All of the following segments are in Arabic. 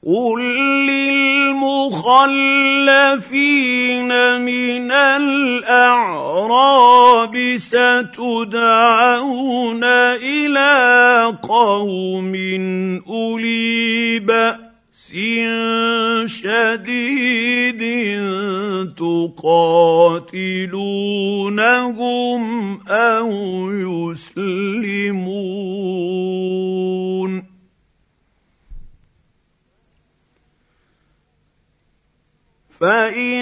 قل للمخلفين من الأعراب ستدعون إلى قوم أولي بأس شديد تقاتلونهم أو يسلمون فإن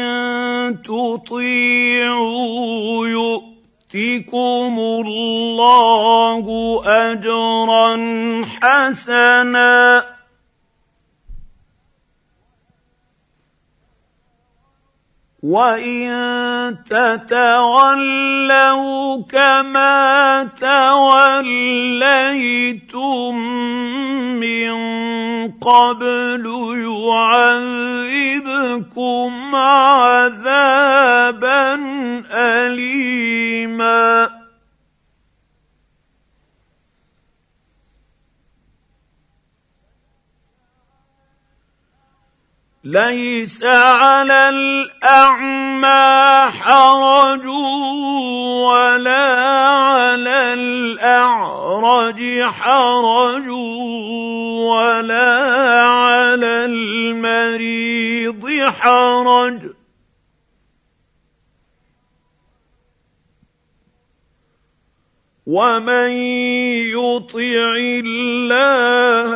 تطيعوا يؤتكم الله أجرا حسنا وإن تتولوا كما توليتم من قبل يعذبكم عذابا أليما ليس على الأعمى حرج ولا على الأعرج حرج ولا على المريض حرج ومن يطع الله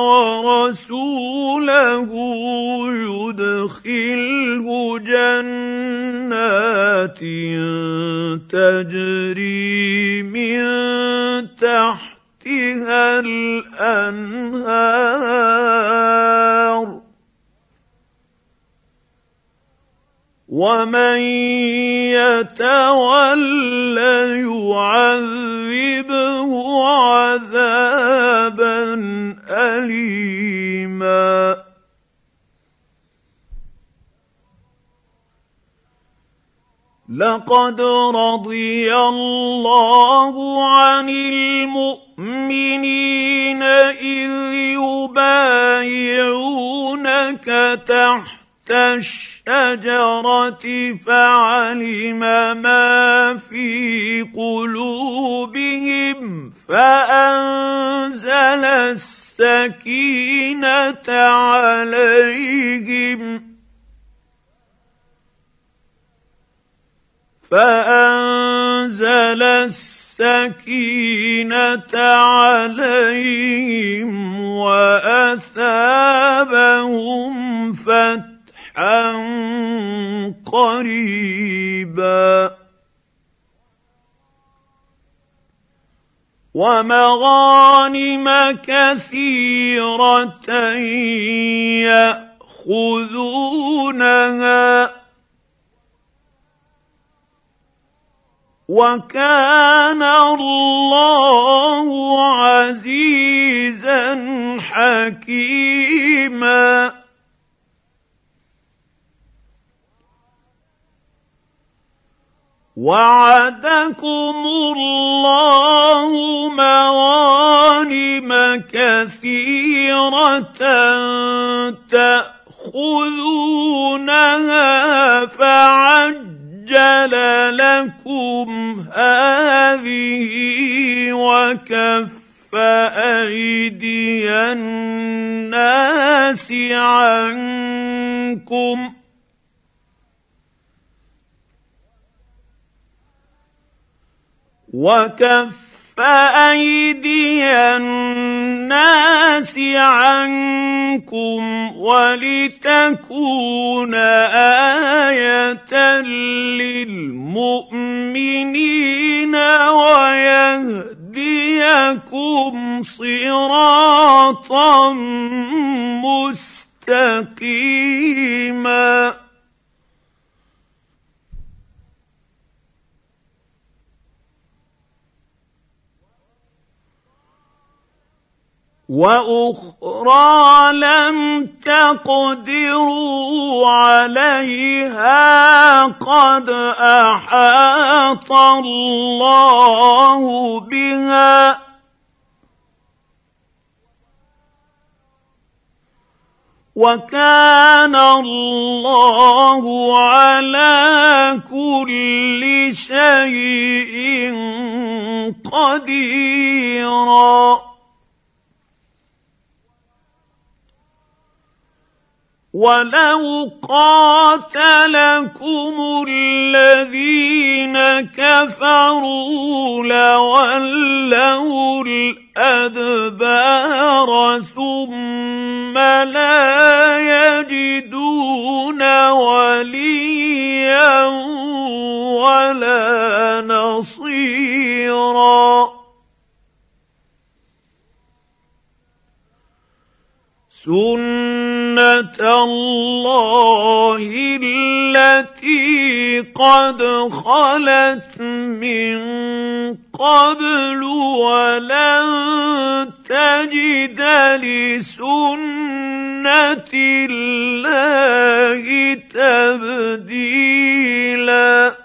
ورسوله يدخله جنات تجري من تحتها الأنهار ومن يتول يعذبه عذابا أليما لقد رضي الله عن المؤمنين إذ يبايعونك تحت الشجرة فعلم ما في قلوبهم فأنزل السكينة عليهم وأثابهم فتحا قريبا ومغانم كثيرة يأخذونها وكان الله عزيزا حكيما وعدكم الله مغانم كثيرة تأخذونها فعجل لكم هذه وكف أيدي الناس عنكم ولتكون آية للمؤمنين ويهديكم صراطا مستقيما وأخرى لم تقدروا عليها قد أحاط الله بها، وكان الله على كل شيء قديرا ولو قاتلكم الذين كفروا لولوا الأدبار ثم لا يجدون وليا ولا نصيرا سنة الله التي قد خلت من قبل ولن تجد لسنة الله تبديلا